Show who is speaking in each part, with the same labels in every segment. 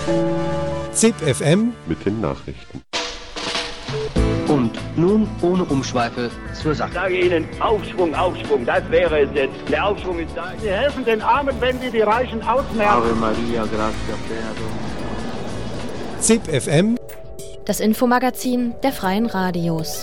Speaker 1: ZIP FM
Speaker 2: mit den Nachrichten.
Speaker 3: Und nun ohne Umschweife zur Sache.
Speaker 4: Ich sage Ihnen, Aufschwung, Aufschwung, das wäre es jetzt. Der Aufschwung ist da.
Speaker 5: Sie helfen den Armen, wenn Sie die Reichen ausmerken.
Speaker 3: Ave Maria, gratia plena Dominus.
Speaker 1: ZIP FM,
Speaker 6: Das Infomagazin der Freien Radios.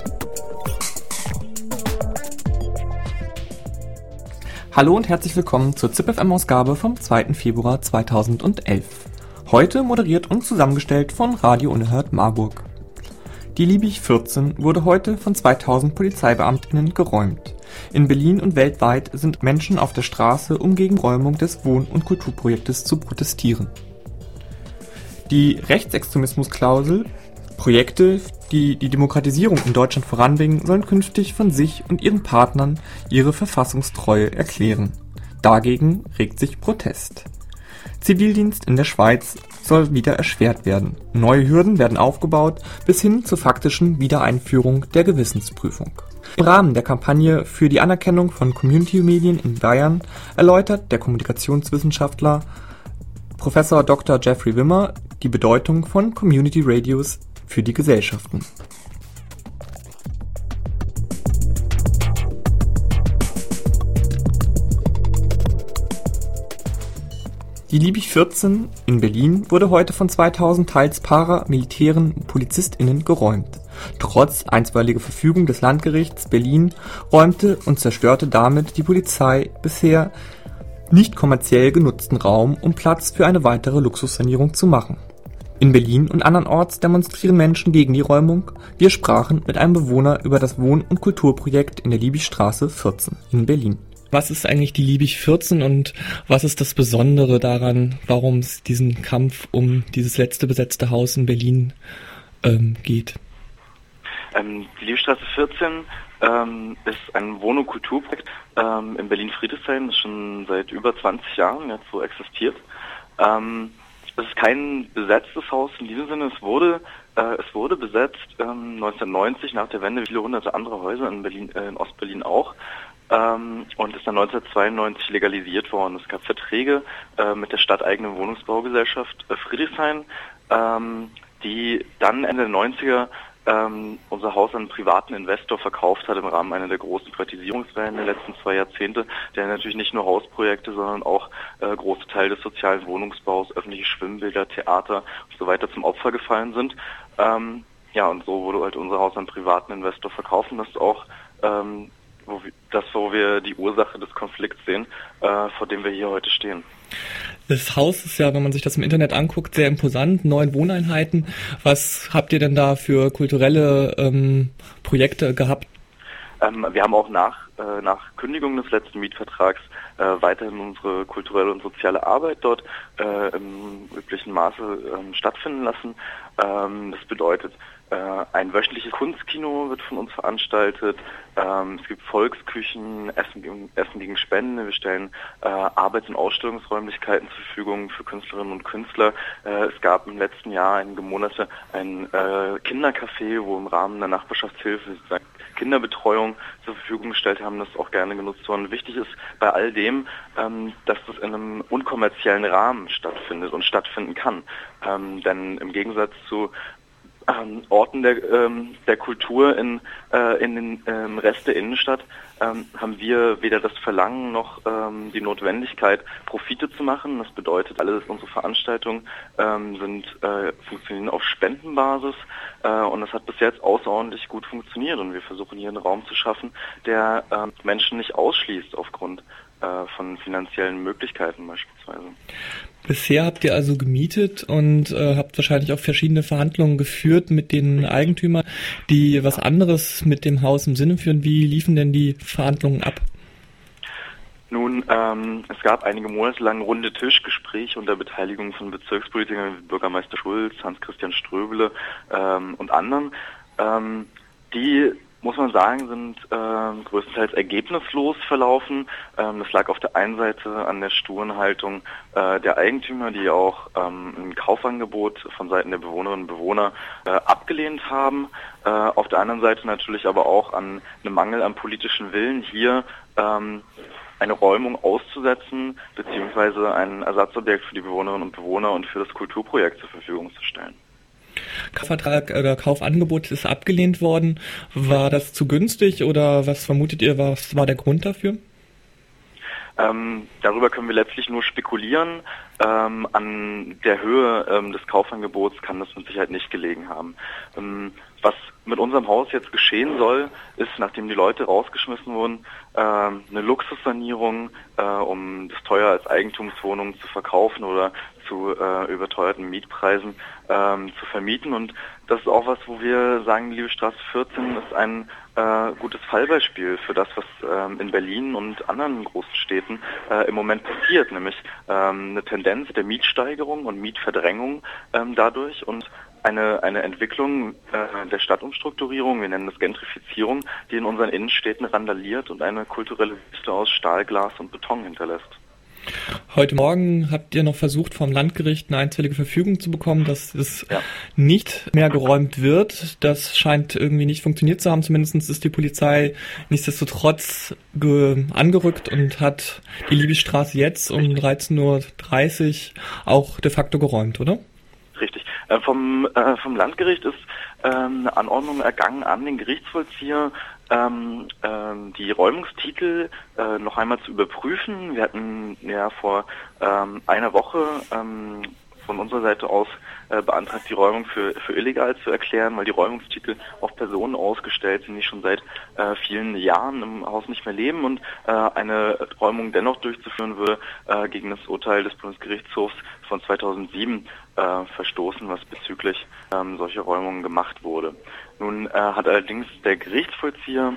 Speaker 7: Hallo und herzlich willkommen zur ZIP FM-Ausgabe vom 2. Februar 2011. Heute moderiert und zusammengestellt von Radio Unerhört Marburg. Die Liebig 14 wurde heute von 2000 PolizeibeamtInnen geräumt. In Berlin und weltweit sind Menschen auf der Straße, um gegen Räumung des Wohn- und Kulturprojektes zu protestieren. Die Rechtsextremismusklausel, Projekte, die die Demokratisierung in Deutschland voranbringen, sollen künftig von sich und ihren Partnern ihre Verfassungstreue erklären. Dagegen regt sich Protest. Zivildienst in der Schweiz soll wieder erschwert werden. Neue Hürden werden aufgebaut, bis hin zur faktischen Wiedereinführung der Gewissensprüfung. Im Rahmen der Kampagne für die Anerkennung von Community-Medien in Bayern erläutert der Kommunikationswissenschaftler Prof. Dr. Jeffrey Wimmer die Bedeutung von Community-Radios für die Gesellschaften. Die Liebig 14 in Berlin wurde heute von 2000 teils Paramilitären und PolizistInnen geräumt. Trotz einstweiliger Verfügung des Landgerichts Berlin räumte und zerstörte damit die Polizei bisher nicht kommerziell genutzten Raum, um Platz für eine weitere Luxussanierung zu machen. In Berlin und andernorts demonstrieren Menschen gegen die Räumung. Wir sprachen mit einem Bewohner über das Wohn- und Kulturprojekt in der Liebigstraße 14 in Berlin. Was ist eigentlich die Liebig 14 und was ist das Besondere daran, warum es diesen Kampf um dieses letzte besetzte Haus in Berlin geht?
Speaker 8: Die Liebigstraße 14 ist ein Wohn- und Kulturprojekt in Berlin-Friedrichshain, das schon seit über 20 Jahren jetzt so existiert. Es ist kein besetztes Haus in diesem Sinne. Es wurde besetzt 1990 nach der Wende, wie viele hunderte andere Häuser in Berlin, in Ostberlin auch. Und ist dann 1992 legalisiert worden. Es gab Verträge mit der stadteigenen Wohnungsbaugesellschaft Friedrichshain, die dann Ende der 90er unser Haus an einen privaten Investor verkauft hat im Rahmen einer der großen Privatisierungswellen der letzten 2 Jahrzehnte, der natürlich nicht nur Hausprojekte, sondern auch große Teile des sozialen Wohnungsbaus, öffentliche Schwimmbäder, Theater und so weiter zum Opfer gefallen sind. Und so wurde halt unser Haus an einen privaten Investor verkauft und das ist auch wo wir die Ursache des Konflikts sehen, vor dem wir hier heute stehen.
Speaker 7: Das Haus ist ja, wenn man sich das im Internet anguckt, sehr imposant, 9 Wohneinheiten. Was habt ihr denn da für kulturelle Projekte gehabt?
Speaker 8: Wir haben auch nach Kündigung des letzten Mietvertrags weiterhin unsere kulturelle und soziale Arbeit dort im üblichen Maße stattfinden lassen. Das bedeutet, ein wöchentliches Kunstkino wird von uns veranstaltet. Es gibt Volksküchen, Essen gegen Spenden. Wir stellen Arbeits- und Ausstellungsräumlichkeiten zur Verfügung für Künstlerinnen und Künstler. Es gab im letzten Jahr einige Monate ein Kindercafé, wo im Rahmen der Nachbarschaftshilfe Kinderbetreuung zur Verfügung gestellt haben, das auch gerne genutzt worden. Wichtig ist bei all dem, dass das in einem unkommerziellen Rahmen stattfindet und stattfinden kann. Denn im Gegensatz zu Orten der Kultur in den Rest der Innenstadt haben wir weder das Verlangen noch die Notwendigkeit, Profite zu machen. Das bedeutet, alle unsere Veranstaltungen funktionieren auf Spendenbasis und das hat bis jetzt außerordentlich gut funktioniert und wir versuchen hier einen Raum zu schaffen, der Menschen nicht ausschließt aufgrund von finanziellen Möglichkeiten beispielsweise.
Speaker 7: Bisher habt ihr also gemietet und habt wahrscheinlich auch verschiedene Verhandlungen geführt mit den Eigentümern, die was anderes mit dem Haus im Sinne führen. Wie liefen denn die Verhandlungen ab?
Speaker 8: Nun, es gab einige Monate lang runde Tischgespräche unter Beteiligung von Bezirkspolitikern wie Bürgermeister Schulz, Hans-Christian Ströbele und anderen. Die, muss man sagen, sind größtenteils ergebnislos verlaufen. Das lag auf der einen Seite an der sturen Haltung der Eigentümer, die auch ein Kaufangebot von Seiten der Bewohnerinnen und Bewohner abgelehnt haben. Auf der anderen Seite natürlich aber auch an einem Mangel am politischen Willen hier eine Räumung auszusetzen, beziehungsweise ein Ersatzobjekt für die Bewohnerinnen und Bewohner und für das Kulturprojekt zur Verfügung zu stellen.
Speaker 7: Kaufvertrag oder Kaufangebot ist abgelehnt worden. War das zu günstig oder was vermutet ihr, was war der Grund dafür?
Speaker 8: Darüber können wir letztlich nur spekulieren. An der Höhe des Kaufangebots kann das mit Sicherheit nicht gelegen haben. Was mit unserem Haus jetzt geschehen soll, ist, nachdem die Leute rausgeschmissen wurden, eine Luxussanierung, um das teuer als Eigentumswohnung zu verkaufen oder zu überteuerten Mietpreisen zu vermieten. Und das ist auch was, wo wir sagen, Liebigstraße 14 ist ein gutes Fallbeispiel für das, was in Berlin und anderen großen Städten im Moment passiert, nämlich eine Tendenz der Mietsteigerung und Mietverdrängung dadurch und eine Entwicklung der Stadtumstrukturierung, wir nennen das Gentrifizierung, die in unseren Innenstädten randaliert und eine kulturelle Wüste aus Stahl, Glas und Beton hinterlässt.
Speaker 7: Heute Morgen habt ihr noch versucht, vom Landgericht eine einstweilige Verfügung zu bekommen, dass es nicht mehr geräumt wird. Das scheint irgendwie nicht funktioniert zu haben. Zumindest ist die Polizei nichtsdestotrotz angerückt und hat die Liebigstraße jetzt um 13:30 Uhr auch de facto geräumt, oder?
Speaker 8: Richtig. Vom Landgericht ist eine Anordnung ergangen an den Gerichtsvollzieher, die Räumungstitel noch einmal zu überprüfen. Wir hatten ja vor einer Woche von unserer Seite aus beantragt, die Räumung für illegal zu erklären, weil die Räumungstitel auf Personen ausgestellt sind, die schon seit vielen Jahren im Haus nicht mehr leben und eine Räumung dennoch durchzuführen würde gegen das Urteil des Bundesgerichtshofs von 2007 verstoßen, was bezüglich solcher Räumungen gemacht wurde. Nun hat allerdings der Gerichtsvollzieher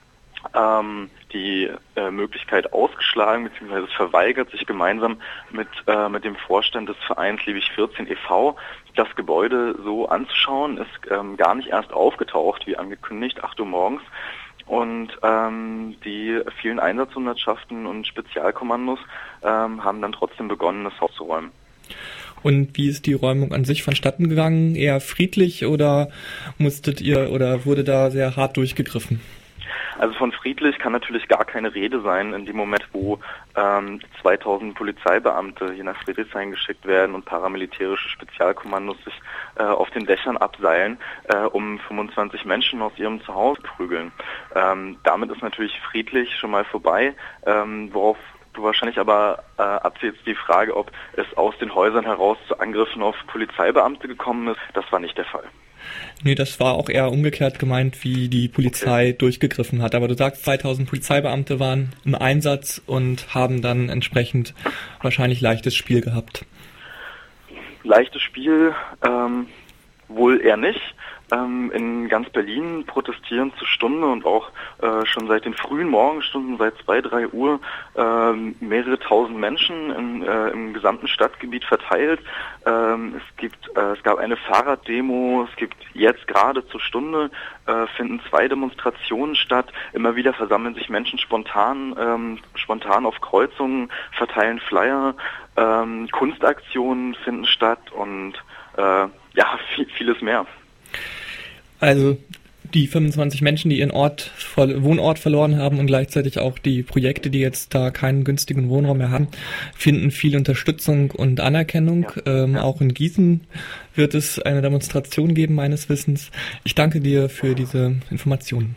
Speaker 8: die Möglichkeit ausgeschlagen bzw. verweigert, sich gemeinsam mit dem Vorstand des Vereins Liebig 14 e.V. das Gebäude so anzuschauen, ist gar nicht erst aufgetaucht, wie angekündigt, 8 Uhr morgens. Und die vielen Einsatzhundertschaften und Spezialkommandos haben dann trotzdem begonnen, das Haus zu räumen.
Speaker 7: Und wie ist die Räumung an sich vonstatten gegangen? Eher friedlich oder musstet ihr oder wurde da sehr hart durchgegriffen?
Speaker 8: Also von friedlich kann natürlich gar keine Rede sein in dem Moment, wo 2000 Polizeibeamte hier nach Friedrichshain geschickt werden und paramilitärische Spezialkommandos sich auf den Dächern abseilen, um 25 Menschen aus ihrem Zuhause prügeln. Damit ist natürlich friedlich schon mal vorbei, worauf du wahrscheinlich aber abzielst die Frage, ob es aus den Häusern heraus zu Angriffen auf Polizeibeamte gekommen ist. Das war nicht der Fall.
Speaker 7: Nee, das war auch eher umgekehrt gemeint, wie die Polizei durchgegriffen hat. Aber du sagst, 2000 Polizeibeamte waren im Einsatz und haben dann entsprechend wahrscheinlich leichtes Spiel gehabt.
Speaker 8: Leichtes Spiel wohl eher nicht. In ganz Berlin protestieren zur Stunde und auch schon seit den frühen Morgenstunden, seit 2-3 Uhr, mehrere tausend Menschen im gesamten Stadtgebiet verteilt. Es gab eine Fahrraddemo, es gibt jetzt gerade zur Stunde finden 2 Demonstrationen statt. Immer wieder versammeln sich Menschen spontan auf Kreuzungen, verteilen Flyer, Kunstaktionen finden statt und vieles mehr.
Speaker 7: Also die 25 Menschen, die ihren Wohnort verloren haben und gleichzeitig auch die Projekte, die jetzt da keinen günstigen Wohnraum mehr haben, finden viel Unterstützung und Anerkennung. Auch in Gießen wird es eine Demonstration geben, meines Wissens. Ich danke dir für diese Informationen.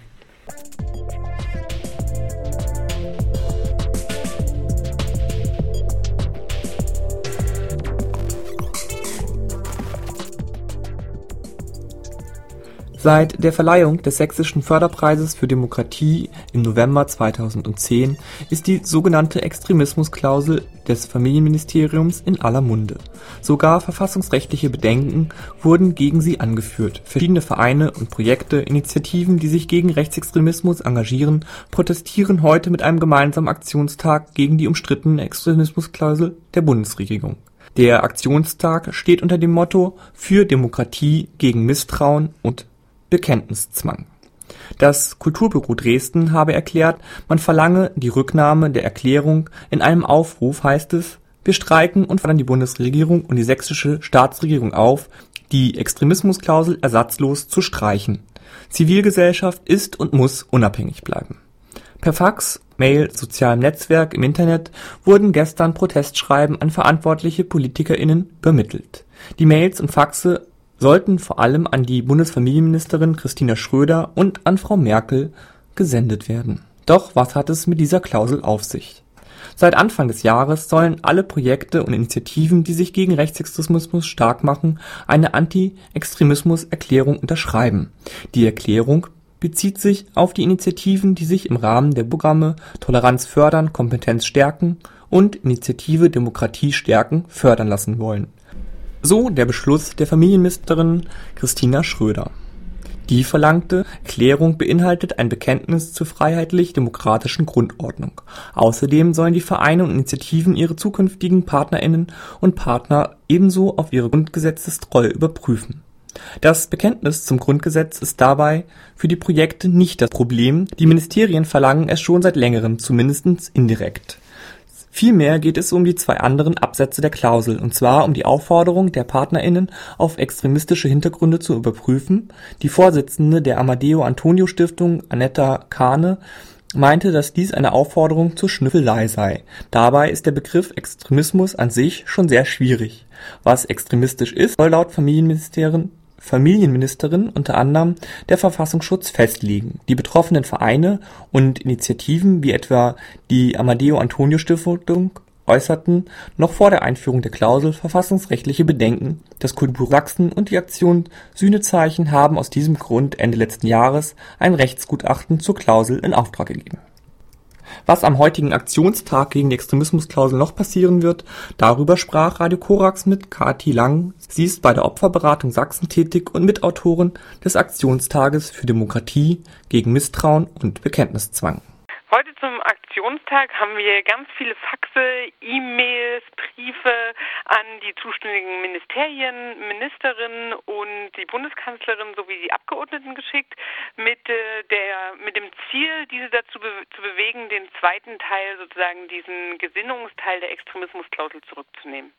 Speaker 7: Seit der Verleihung des Sächsischen Förderpreises für Demokratie im November 2010 ist die sogenannte Extremismusklausel des Familienministeriums in aller Munde. Sogar verfassungsrechtliche Bedenken wurden gegen sie angeführt. Verschiedene Vereine und Projekte, Initiativen, die sich gegen Rechtsextremismus engagieren, protestieren heute mit einem gemeinsamen Aktionstag gegen die umstrittene Extremismusklausel der Bundesregierung. Der Aktionstag steht unter dem Motto „Für Demokratie gegen Misstrauen und Bekenntniszwang". Das Kulturbüro Dresden habe erklärt, man verlange die Rücknahme der Erklärung. In einem Aufruf heißt es: Wir streiken und fordern die Bundesregierung und die sächsische Staatsregierung auf, die Extremismusklausel ersatzlos zu streichen. Zivilgesellschaft ist und muss unabhängig bleiben. Per Fax, Mail, sozialem Netzwerk, im Internet wurden gestern Protestschreiben an verantwortliche PolitikerInnen übermittelt. Die Mails und Faxe sollten vor allem an die Bundesfamilienministerin Christina Schröder und an Frau Merkel gesendet werden. Doch was hat es mit dieser Klausel auf sich? Seit Anfang des Jahres sollen alle Projekte und Initiativen, die sich gegen Rechtsextremismus stark machen, eine Anti-Extremismus-Erklärung unterschreiben. Die Erklärung bezieht sich auf die Initiativen, die sich im Rahmen der Programme Toleranz fördern, Kompetenz stärken und Initiative Demokratie stärken fördern lassen wollen. So der Beschluss der Familienministerin Christina Schröder. Die verlangte Erklärung beinhaltet ein Bekenntnis zur freiheitlich-demokratischen Grundordnung. Außerdem sollen die Vereine und Initiativen ihre zukünftigen PartnerInnen und Partner ebenso auf ihre Grundgesetzestreue überprüfen. Das Bekenntnis zum Grundgesetz ist dabei für die Projekte nicht das Problem. Die Ministerien verlangen es schon seit längerem, zumindest indirekt. Vielmehr geht es um die 2 anderen Absätze der Klausel, und zwar um die Aufforderung der PartnerInnen auf extremistische Hintergründe zu überprüfen. Die Vorsitzende der Amadeo Antonio Stiftung, Annetta Kahne, meinte, dass dies eine Aufforderung zur Schnüffelei sei. Dabei ist der Begriff Extremismus an sich schon sehr schwierig. Was extremistisch ist, soll laut Familienministerin unter anderem der Verfassungsschutz festlegen. Die betroffenen Vereine und Initiativen wie etwa die Amadeo Antonio Stiftung äußerten noch vor der Einführung der Klausel verfassungsrechtliche Bedenken. Das Kultur Sachsen und die Aktion Sühnezeichen haben aus diesem Grund Ende letzten Jahres ein Rechtsgutachten zur Klausel in Auftrag gegeben. Was am heutigen Aktionstag gegen die Extremismusklausel noch passieren wird, darüber sprach Radio Korax mit Kati Lang. Sie ist bei der Opferberatung Sachsen tätig und Mitautorin des Aktionstages für Demokratie gegen Misstrauen und Bekenntniszwang.
Speaker 1: Heute zum Aktionstag haben wir ganz viele Faxe, E-Mails, Briefe an die zuständigen Ministerien, Ministerinnen und die Bundeskanzlerin sowie die Abgeordneten geschickt, mit dem Ziel, diese dazu zu bewegen, den zweiten Teil, sozusagen diesen Gesinnungsteil der Extremismusklausel zurückzunehmen.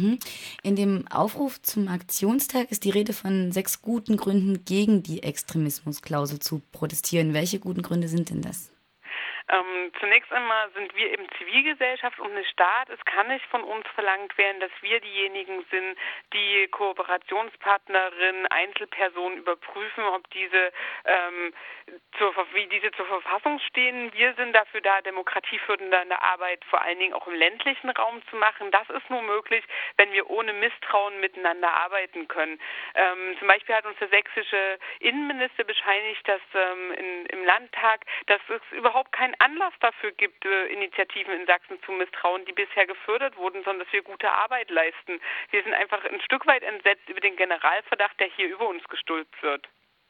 Speaker 2: In dem Aufruf zum Aktionstag ist die Rede von 6 guten Gründen, gegen die Extremismusklausel zu protestieren. Welche guten Gründe sind denn das?
Speaker 1: Zunächst einmal sind wir eben Zivilgesellschaft und nicht Staat. Es kann nicht von uns verlangt werden, dass wir diejenigen sind, die Kooperationspartnerinnen, Einzelpersonen überprüfen, ob diese wie diese zur Verfassung stehen. Wir sind dafür da, demokratiefördernde Arbeit vor allen Dingen auch im ländlichen Raum zu machen. Das ist nur möglich, wenn wir ohne Misstrauen miteinander arbeiten können. Zum Beispiel hat uns der sächsische Innenminister bescheinigt, dass im Landtag, dass es überhaupt keinen Anlass dafür gibt, Initiativen in Sachsen zu misstrauen, die bisher gefördert wurden, sondern dass wir gute Arbeit leisten. Wir sind einfach ein Stück weit entsetzt über den Generalverdacht, der hier über uns gestülpt wird.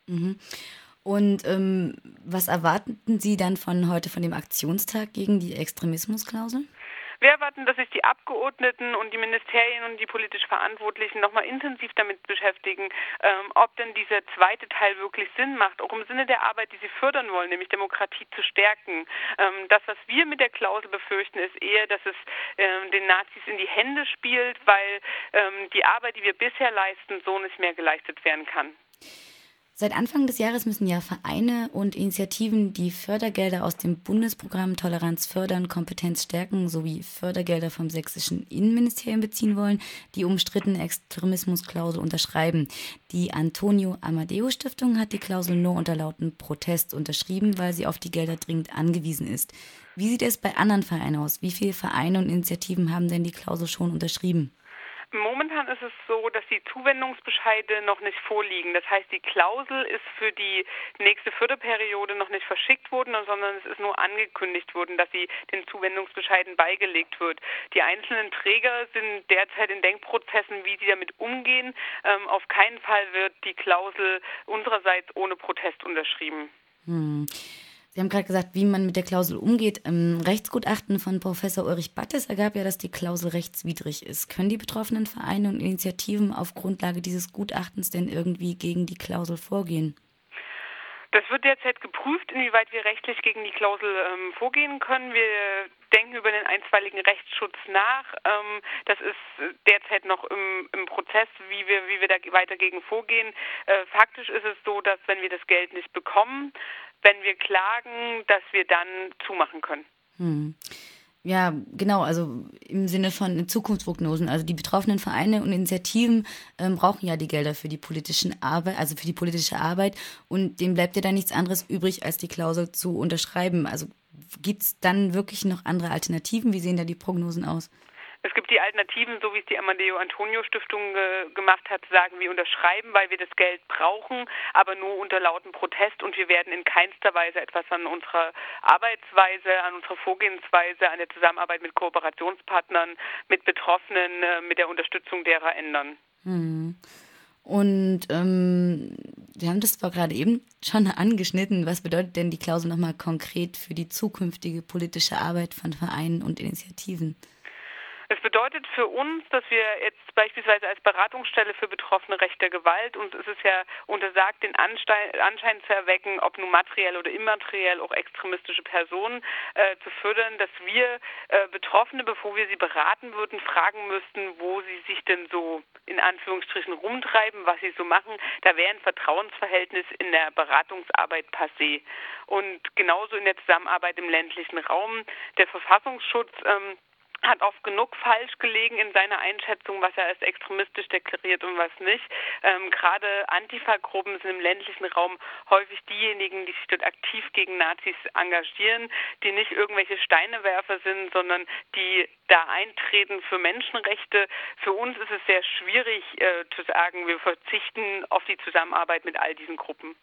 Speaker 2: Und was erwarten Sie dann von dem Aktionstag gegen die Extremismusklausel?
Speaker 1: Wir erwarten, dass sich die Abgeordneten und die Ministerien und die politisch Verantwortlichen nochmal intensiv damit beschäftigen, ob denn dieser zweite Teil wirklich Sinn macht, auch im Sinne der Arbeit, die sie fördern wollen, nämlich Demokratie zu stärken. Das, was wir mit der Klausel befürchten, ist eher, dass es den Nazis in die Hände spielt, weil die Arbeit, die wir bisher leisten, so nicht mehr geleistet werden kann.
Speaker 2: Seit Anfang des Jahres müssen ja Vereine und Initiativen, die Fördergelder aus dem Bundesprogramm Toleranz fördern, Kompetenz stärken sowie Fördergelder vom sächsischen Innenministerium beziehen wollen, die umstrittene Extremismusklausel unterschreiben. Die Antonio Amadeo Stiftung hat die Klausel nur unter lauten Protest unterschrieben, weil sie auf die Gelder dringend angewiesen ist. Wie sieht es bei anderen Vereinen aus? Wie viele Vereine und Initiativen haben denn die Klausel schon unterschrieben?
Speaker 1: Momentan ist es so, dass die Zuwendungsbescheide noch nicht vorliegen. Das heißt, die Klausel ist für die nächste Förderperiode noch nicht verschickt worden, sondern es ist nur angekündigt worden, dass sie den Zuwendungsbescheiden beigelegt wird. Die einzelnen Träger sind derzeit in Denkprozessen, wie sie damit umgehen. Auf keinen Fall wird die Klausel unsererseits ohne Protest unterschrieben.
Speaker 2: Sie haben gerade gesagt, wie man mit der Klausel umgeht. Rechtsgutachten von Professor Ulrich Battes ergab ja, dass die Klausel rechtswidrig ist. Können die betroffenen Vereine und Initiativen auf Grundlage dieses Gutachtens denn irgendwie gegen die Klausel vorgehen?
Speaker 1: Das wird derzeit geprüft, inwieweit wir rechtlich gegen die Klausel vorgehen können. Wir denken über den einstweiligen Rechtsschutz nach. Das ist derzeit noch im Prozess, wie wir da weiter gegen vorgehen. Faktisch ist es so, dass wenn wir das Geld nicht bekommen, wenn wir klagen, dass wir dann zumachen können.
Speaker 2: Ja, genau, also im Sinne von Zukunftsprognosen. Also die betroffenen Vereine und Initiativen brauchen ja die Gelder für die politische Arbeit und denen bleibt ja dann nichts anderes übrig, als die Klausel zu unterschreiben. Also gibt es dann wirklich noch andere Alternativen? Wie sehen da die Prognosen aus?
Speaker 1: Es gibt die Alternativen, so wie es die Amadeo Antonio Stiftung gemacht hat, sagen wir unterschreiben, weil wir das Geld brauchen, aber nur unter lautem Protest und wir werden in keinster Weise etwas an unserer Arbeitsweise, an unserer Vorgehensweise, an der Zusammenarbeit mit Kooperationspartnern, mit Betroffenen, mit der Unterstützung derer ändern.
Speaker 2: Und wir haben das zwar gerade eben schon angeschnitten. Was bedeutet denn die Klausel nochmal konkret für die zukünftige politische Arbeit von Vereinen und Initiativen?
Speaker 1: Es bedeutet für uns, dass wir jetzt beispielsweise als Beratungsstelle für betroffene rechter Gewalt, uns ist es ja untersagt, den Anschein zu erwecken, ob nun materiell oder immateriell auch extremistische Personen zu fördern, dass wir Betroffene, bevor wir sie beraten würden, fragen müssten, wo sie sich denn so in Anführungsstrichen rumtreiben, was sie so machen. Da wäre ein Vertrauensverhältnis in der Beratungsarbeit passé. Und genauso in der Zusammenarbeit im ländlichen Raum. Der Verfassungsschutz hat oft genug falsch gelegen in seiner Einschätzung, was er als extremistisch deklariert und was nicht. Gerade Antifa-Gruppen sind im ländlichen Raum häufig diejenigen, die sich dort aktiv gegen Nazis engagieren, die nicht irgendwelche Steinewerfer sind, sondern die da eintreten für Menschenrechte. Für uns ist es sehr schwierig zu sagen, wir verzichten auf die Zusammenarbeit mit all diesen Gruppen.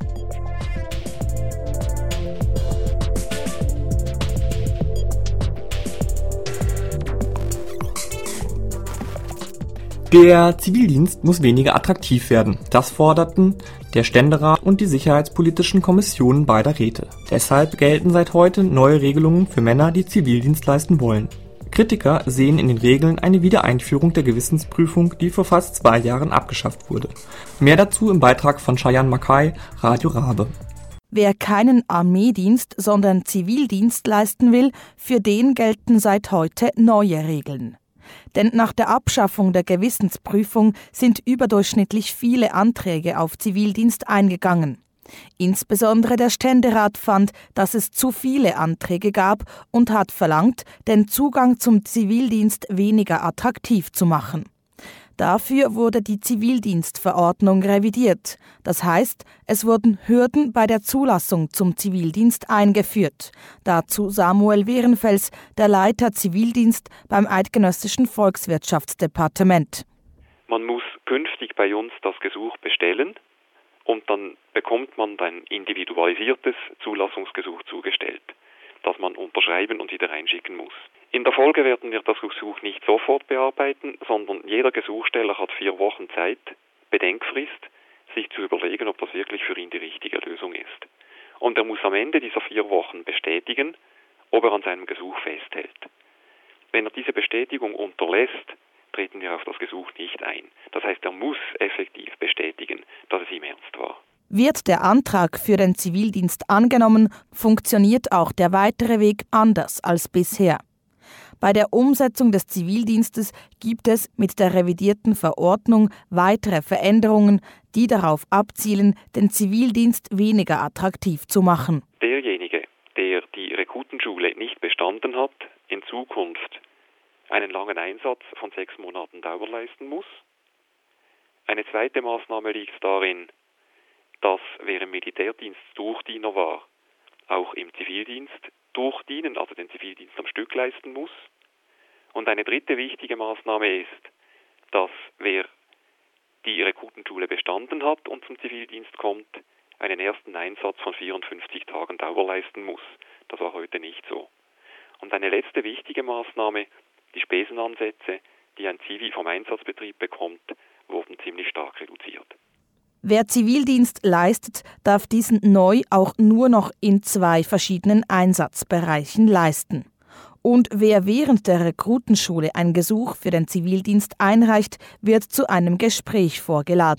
Speaker 7: Der Zivildienst muss weniger attraktiv werden. Das forderten der Ständerat und die sicherheitspolitischen Kommissionen beider Räte. Deshalb gelten seit heute neue Regelungen für Männer, die Zivildienst leisten wollen. Kritiker sehen in den Regeln eine Wiedereinführung der Gewissensprüfung, die vor fast 2 Jahren abgeschafft wurde. Mehr dazu im Beitrag von Cheyenne Mackay, Radio Rabe.
Speaker 9: Wer keinen Armeedienst, sondern Zivildienst leisten will, für den gelten seit heute neue Regeln. Denn nach der Abschaffung der Gewissensprüfung sind überdurchschnittlich viele Anträge auf Zivildienst eingegangen. Insbesondere der Ständerat fand, dass es zu viele Anträge gab und hat verlangt, den Zugang zum Zivildienst weniger attraktiv zu machen. Dafür wurde die Zivildienstverordnung revidiert. Das heißt, es wurden Hürden bei der Zulassung zum Zivildienst eingeführt. Dazu Samuel Wehrenfels, der Leiter Zivildienst beim Eidgenössischen Volkswirtschaftsdepartement.
Speaker 10: Man muss künftig bei uns das Gesuch bestellen und dann bekommt man ein individualisiertes Zulassungsgesuch zugestellt, das man unterschreiben und wieder einschicken muss. In der Folge werden wir das Gesuch nicht sofort bearbeiten, sondern jeder Gesuchsteller hat 4 Wochen Zeit, Bedenkfrist, sich zu überlegen, ob das wirklich für ihn die richtige Lösung ist. Und er muss am Ende dieser 4 Wochen bestätigen, ob er an seinem Gesuch festhält. Wenn er diese Bestätigung unterlässt, treten wir auf das Gesuch nicht ein. Das heißt, er muss effektiv bestätigen, dass es ihm ernst war.
Speaker 9: Wird der Antrag für den Zivildienst angenommen, funktioniert auch der weitere Weg anders als bisher. Bei der Umsetzung des Zivildienstes gibt es mit der revidierten Verordnung weitere Veränderungen, die darauf abzielen, den Zivildienst weniger attraktiv zu machen.
Speaker 10: Derjenige, der die Rekrutenschule nicht bestanden hat, in Zukunft einen langen Einsatz von 6 Monaten Dauer leisten muss. Eine zweite Maßnahme liegt darin, dass wer im Militärdienst Durchdiener war, auch im Zivildienst durchdienen, also den Zivildienst am Stück leisten muss. Und eine dritte wichtige Maßnahme ist, dass wer die Rekrutenschule bestanden hat und zum Zivildienst kommt, einen ersten Einsatz von 54 Tagen Dauer leisten muss. Das war heute nicht so. Und eine letzte wichtige Maßnahme, die Spesenansätze, die ein Zivi vom Einsatzbetrieb bekommt, wurden ziemlich stark reduziert.
Speaker 9: Wer Zivildienst leistet, darf diesen neu auch nur noch in 2 verschiedenen Einsatzbereichen leisten. Und wer während der Rekrutenschule ein Gesuch für den Zivildienst einreicht, wird zu einem Gespräch vorgeladen.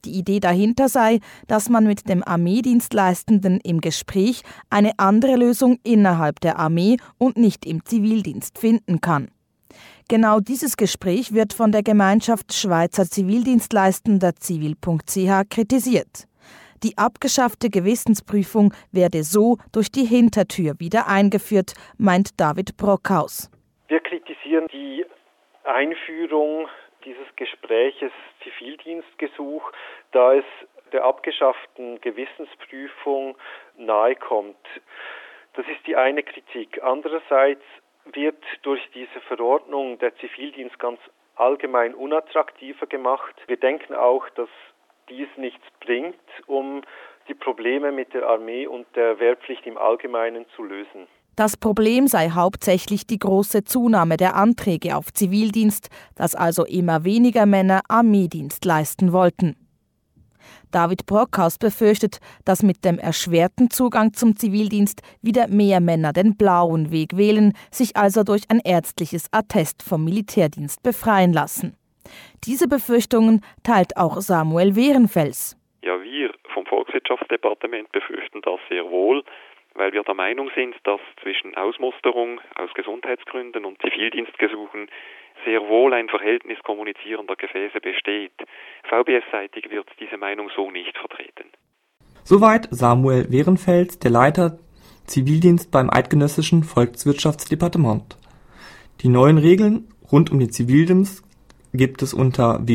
Speaker 9: Die Idee dahinter sei, dass man mit dem Armeedienstleistenden im Gespräch eine andere Lösung innerhalb der Armee und nicht im Zivildienst finden kann. Genau dieses Gespräch wird von der Gemeinschaft Schweizer Zivildienstleistender Zivil.ch kritisiert. Die abgeschaffte Gewissensprüfung werde so durch die Hintertür wieder eingeführt, meint David Brockhaus.
Speaker 11: Wir kritisieren die Einführung dieses Gespräches Zivildienstgesuch, da es der abgeschafften Gewissensprüfung nahe kommt. Das ist die eine Kritik. Andererseits wird durch diese Verordnung der Zivildienst ganz allgemein unattraktiver gemacht. Wir denken auch, dass dies nichts bringt, um die Probleme mit der Armee und der Wehrpflicht im Allgemeinen zu lösen.
Speaker 9: Das Problem sei hauptsächlich die große Zunahme der Anträge auf Zivildienst, dass also immer weniger Männer Armeedienst leisten wollten. David Brockhaus befürchtet, dass mit dem erschwerten Zugang zum Zivildienst wieder mehr Männer den blauen Weg wählen, sich also durch ein ärztliches Attest vom Militärdienst befreien lassen. Diese Befürchtungen teilt auch Samuel Wehrenfels.
Speaker 10: Ja, wir vom Volkswirtschaftsdepartement befürchten das sehr wohl, weil wir der Meinung sind, dass zwischen Ausmusterung aus Gesundheitsgründen und Zivildienstgesuchen sehr wohl ein Verhältnis kommunizierender Gefäße besteht. VBS-seitig wird diese Meinung so nicht vertreten.
Speaker 7: Soweit Samuel Wehrenfels, der Leiter Zivildienst beim Eidgenössischen Volkswirtschaftsdepartement. Die neuen Regeln rund um den Zivildienst gibt es unter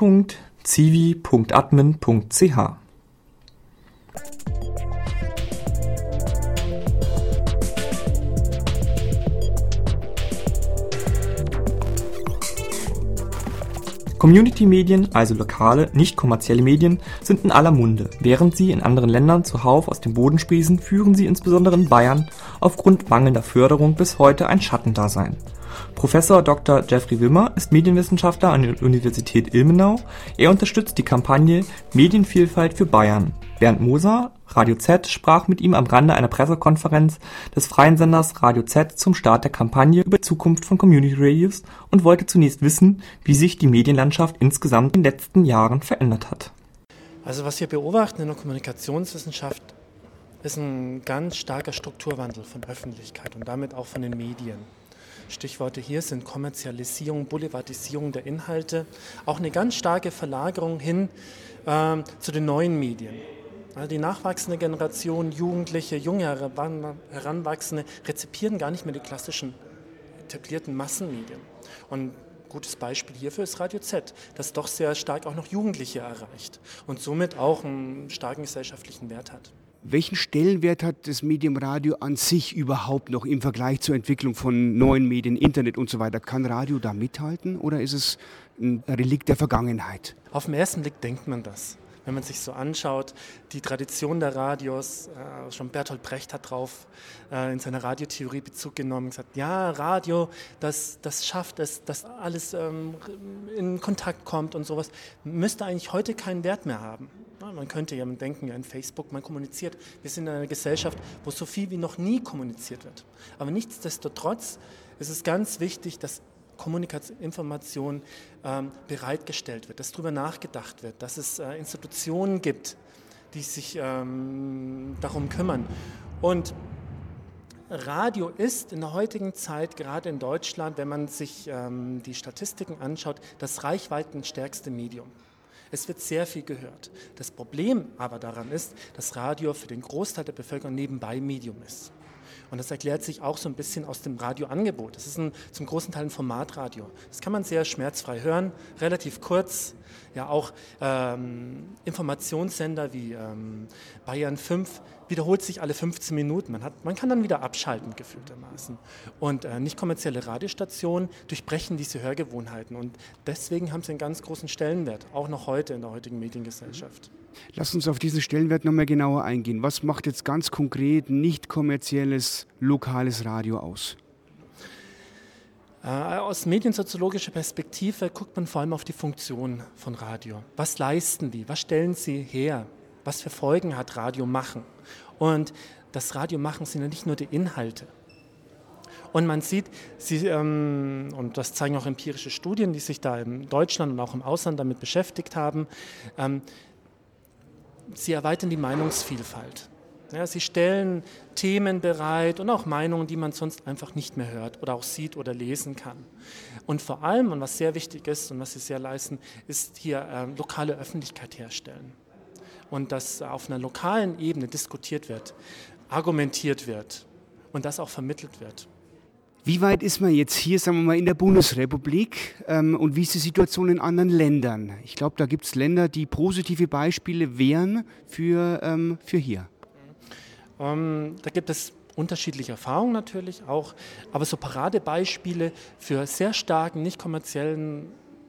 Speaker 7: www.civi.admin.ch. Community-Medien, also lokale, nicht kommerzielle Medien, sind in aller Munde. Während sie in anderen Ländern zuhauf aus dem Boden sprießen, führen sie insbesondere in Bayern aufgrund mangelnder Förderung bis heute ein Schattendasein. Professor Dr. Jeffrey Wimmer ist Medienwissenschaftler an der Universität Ilmenau. Er unterstützt die Kampagne Medienvielfalt für Bayern. Bernd Moser, Radio Z, sprach mit ihm am Rande einer Pressekonferenz des freien Senders Radio Z zum Start der Kampagne über die Zukunft von Community Radios und wollte zunächst wissen, wie sich die Medienlandschaft insgesamt in den letzten Jahren verändert hat.
Speaker 12: Also was wir beobachten in der Kommunikationswissenschaft ist ein ganz starker Strukturwandel von Öffentlichkeit und damit auch von den Medien. Stichworte hier sind Kommerzialisierung, Boulevardisierung der Inhalte, auch eine ganz starke Verlagerung hin zu den neuen Medien. Also die nachwachsende Generation, Jugendliche, junge Heranwachsende rezipieren gar nicht mehr die klassischen etablierten Massenmedien. Und ein gutes Beispiel hierfür ist Radio Z, das doch sehr stark auch noch Jugendliche erreicht und somit auch einen starken gesellschaftlichen Wert hat.
Speaker 13: Welchen Stellenwert hat das Medium Radio an sich überhaupt noch im Vergleich zur Entwicklung von neuen Medien, Internet und so weiter? Kann Radio da mithalten oder ist es ein Relikt der Vergangenheit?
Speaker 12: Auf den ersten Blick denkt man das. Wenn man sich so anschaut, die Tradition der Radios, schon Bertolt Brecht hat darauf in seiner Radiotheorie Bezug genommen und gesagt, ja, Radio, das schafft es, dass alles in Kontakt kommt und sowas, müsste eigentlich heute keinen Wert mehr haben. Ja, man könnte ja denken, ja, in Facebook, man kommuniziert, wir sind in einer Gesellschaft, wo so viel wie noch nie kommuniziert wird. Aber nichtsdestotrotz ist es ganz wichtig, dass Kommunikationsinformation bereitgestellt wird, dass darüber nachgedacht wird, dass es Institutionen gibt, die sich darum kümmern. Und Radio ist in der heutigen Zeit, gerade in Deutschland, wenn man sich die Statistiken anschaut, das reichweitenstärkste Medium. Es wird sehr viel gehört. Das Problem aber daran ist, dass Radio für den Großteil der Bevölkerung nebenbei Medium ist. Und das erklärt sich auch so ein bisschen aus dem Radioangebot. Das ist zum großen Teil ein Formatradio. Das kann man sehr schmerzfrei hören, relativ kurz. Ja, auch Informationssender wie Bayern 5 wiederholt sich alle 15 Minuten. Man kann dann wieder abschalten, gefühltermaßen. Und nicht kommerzielle Radiostationen durchbrechen diese Hörgewohnheiten. Und deswegen haben sie einen ganz großen Stellenwert, auch noch heute in der heutigen Mediengesellschaft.
Speaker 13: Lass uns auf diesen Stellenwert noch mal genauer eingehen. Was macht jetzt ganz konkret nicht kommerzielles, lokales Radio aus?
Speaker 12: Aus mediensoziologischer Perspektive guckt man vor allem auf die Funktion von Radio. Was leisten die? Was stellen sie her? Was für Folgen hat Radio machen? Und das Radio machen sind ja nicht nur die Inhalte. Und man sieht, und das zeigen auch empirische Studien, die sich da in Deutschland und auch im Ausland damit beschäftigt haben, sie erweitern die Meinungsvielfalt. Ja, sie stellen Themen bereit und auch Meinungen, die man sonst einfach nicht mehr hört oder auch sieht oder lesen kann. Und vor allem, und was sehr wichtig ist und was sie sehr leisten, ist hier lokale Öffentlichkeit herstellen. Und dass auf einer lokalen Ebene diskutiert wird, argumentiert wird und das auch vermittelt wird.
Speaker 13: Wie weit ist man jetzt hier, sagen wir mal, in der Bundesrepublik und wie ist die Situation in anderen Ländern? Ich glaube, da gibt es Länder, die positive Beispiele wären für hier.
Speaker 12: Da gibt es unterschiedliche Erfahrungen natürlich auch, aber so Paradebeispiele für sehr starken, nicht kommerziellen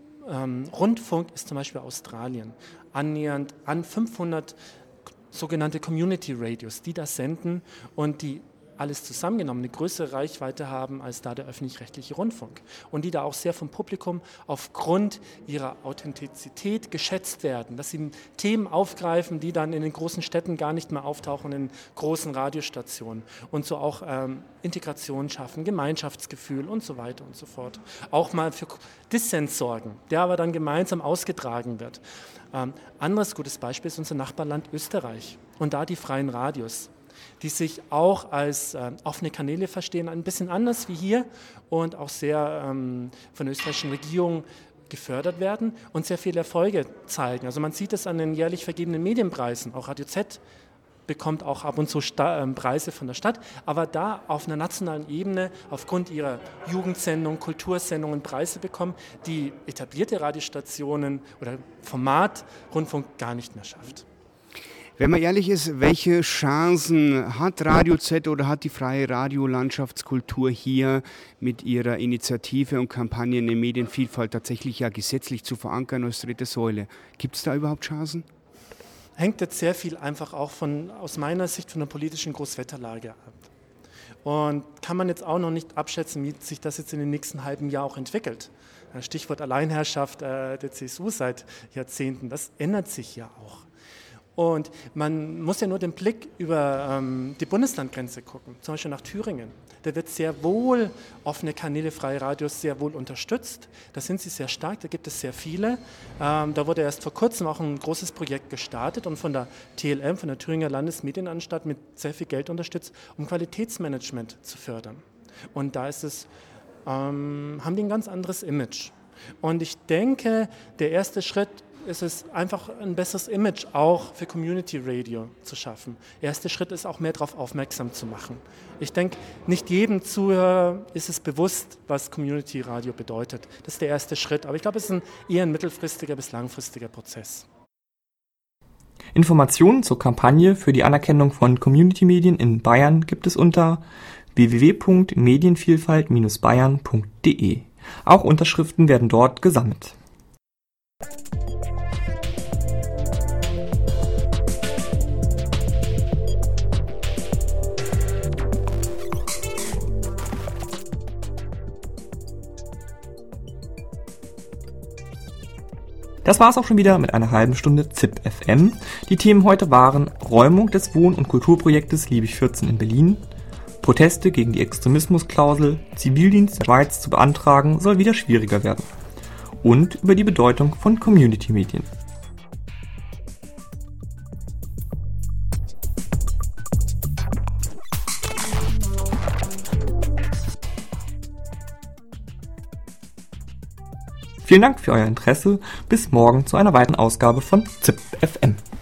Speaker 12: Rundfunk ist zum Beispiel Australien. Annähernd an 500 sogenannte Community Radios, die das senden und die alles zusammengenommen eine größere Reichweite haben als da der öffentlich-rechtliche Rundfunk und die da auch sehr vom Publikum aufgrund ihrer Authentizität geschätzt werden, dass sie Themen aufgreifen, die dann in den großen Städten gar nicht mehr auftauchen, in großen Radiostationen und so auch Integration schaffen, Gemeinschaftsgefühl und so weiter und so fort. Auch mal für Dissens sorgen, der aber dann gemeinsam ausgetragen wird. Anderes gutes Beispiel ist unser Nachbarland Österreich und da die freien Radios, die sich auch als offene Kanäle verstehen, ein bisschen anders wie hier und auch sehr von der österreichischen Regierung gefördert werden und sehr viele Erfolge zeigen. Also man sieht es an den jährlich vergebenen Medienpreisen, auch Radio Z bekommt auch ab und zu Preise von der Stadt, aber da auf einer nationalen Ebene aufgrund ihrer Jugendsendungen, Kultursendungen Preise bekommen, die etablierte Radiostationen oder Formatrundfunk gar nicht mehr schafft.
Speaker 13: Wenn man ehrlich ist, welche Chancen hat Radio Z oder hat die freie Radiolandschaftskultur hier mit ihrer Initiative und Kampagne eine Medienvielfalt tatsächlich ja gesetzlich zu verankern als dritte Säule? Gibt es da überhaupt Chancen?
Speaker 12: Hängt jetzt sehr viel einfach auch aus meiner Sicht von der politischen Großwetterlage ab. Und kann man jetzt auch noch nicht abschätzen, wie sich das jetzt in den nächsten halben Jahr auch entwickelt. Stichwort Alleinherrschaft der CSU seit Jahrzehnten, das ändert sich ja auch. Und man muss ja nur den Blick über die Bundeslandgrenze gucken, zum Beispiel nach Thüringen. Da wird sehr wohl offene Kanäle, freie Radios sehr wohl unterstützt. Da sind sie sehr stark, da gibt es sehr viele. Da wurde erst vor kurzem auch ein großes Projekt gestartet und von der TLM, von der Thüringer Landesmedienanstalt, mit sehr viel Geld unterstützt, um Qualitätsmanagement zu fördern. Und da ist es, haben die ein ganz anderes Image. Und ich denke, der erste Schritt ist es einfach ein besseres Image auch für Community Radio zu schaffen. Der erste Schritt ist auch mehr darauf aufmerksam zu machen. Ich denke, nicht jedem Zuhörer ist es bewusst, was Community Radio bedeutet. Das ist der erste Schritt, aber ich glaube, es ist eher ein mittelfristiger bis langfristiger Prozess.
Speaker 7: Informationen zur Kampagne für die Anerkennung von Community-Medien in Bayern gibt es unter www.medienvielfalt-bayern.de. Auch Unterschriften werden dort gesammelt. Das war's auch schon wieder mit einer halben Stunde ZIP FM. Die Themen heute waren Räumung des Wohn- und Kulturprojektes Liebig 14 in Berlin, Proteste gegen die Extremismusklausel, Zivildienst der Schweiz zu beantragen soll wieder schwieriger werden und über die Bedeutung von Community-Medien. Vielen Dank für euer Interesse. Bis morgen zu einer weiteren Ausgabe von ZIP FM.